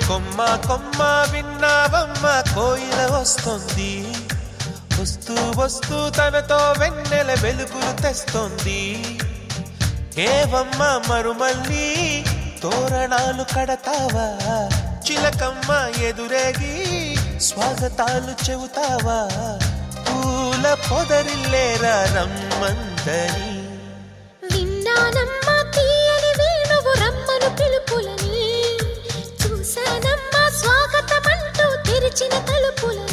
కొమ్మ కొమ్మ విన్నావమ్మ కోయిల వస్తుంది, వస్తూ వస్తూ తనతో వెన్నెల వెలుగులు తెస్తుంది. ఏవమ్మ మరుమల్లి తోరణాలు కడతావా, చిలకమ్మ ఎదురేగి స్వాగతాలు చెబుతావా, పూల పొదరిల్లేరా రమ్మందని. విన్నానమ్మా తీయని వేణువు రమ్మను పిలుపులని, చూశానమ్మా స్వాగతమంటూ తెరిచిన తలుపులని.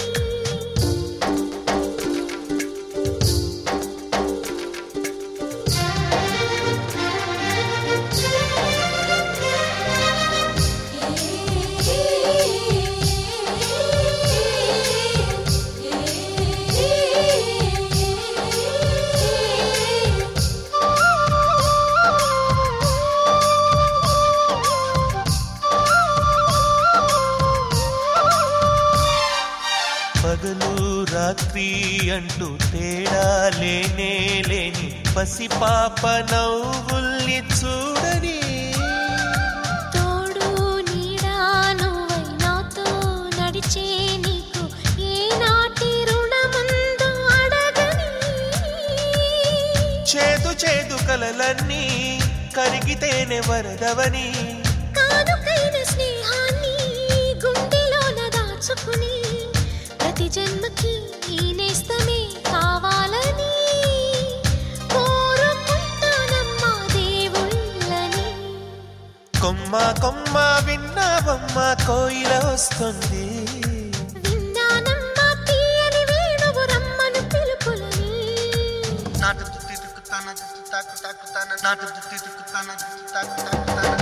పగలు రాత్రి అంటూ తేడా లేనే లేని పసిపాప నవ్వుల్ని చూడని. తోడు నీడా నువ్వై నాతో నడిచే నీకు ఏనాటి రుణముందో అడగని. చేదు చేదు కలలన్నీ కరిగితేనే వరదవని. కానుకైన స్నేహాన్ని గుండెలోన దాచుకుని, ప్రతి జన్మకి ఈ నేస్తమే కావాలని కోరుకుంటానమ్మా దేవుళ్ళని. కొమ్మ కొమ్మ విన్నావమ్మ కోయిల వస్తుంది, విన్నానమ్మా తీయని వేణువు రమ్మను పిలుపులని. నాటు దుత్తి దుక్కుతాన దుత్తి తాకు తాకుతాన, నాటు దుత్తి దుక్కుతాన దుత్తి తాకు తాకుతాన,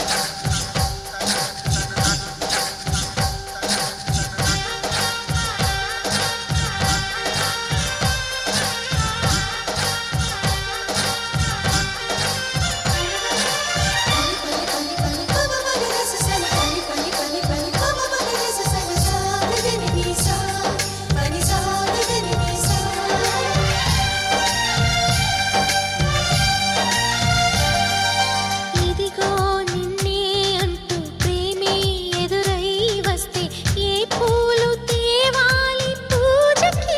ఇదిగో నిన్నే అంటూ ప్రేమే ఎదురై వస్తే ఏ పూలు తేవాలి పూజకి.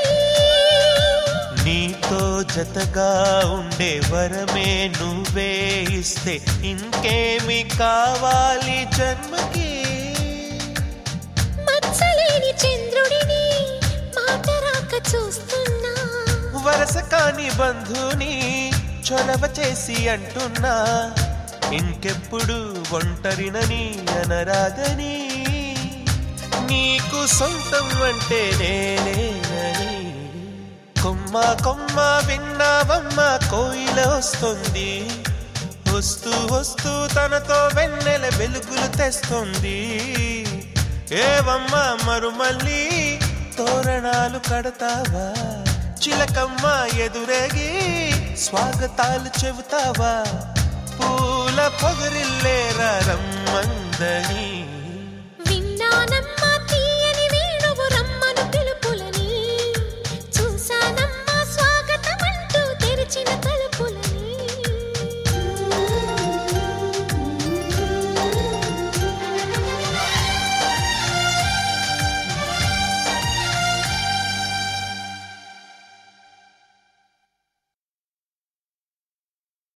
నీతో జతగా ఉండే వరమే నువ్వే ఇస్తే ఇంకేమి కావాలి జన్మకి. మచ్చలేని చంద్రుడిని మాట రాక చూస్తున్నా, వరస కాని బంధుని చొరవ చేసి అంటున్నా, ఇంకెప్పుడు ఒంటరినని అనరాదని. నీకు సొంతం అంటే నేనేనని. కొమ్మ కొమ్మ విన్నావమ్మ కోయిల వస్తుంది, వస్తూ వస్తూ తనతో వెన్నెల వెలుగులు తెస్తుంది. ఏవమ్మ మరుమల్లి తోరణాలు కడతావా, చిలకమ్మ ఎదురేగి స్వాగతాలు చెబుతావా, పూల పొగరిల్లేరా రమ్మందని.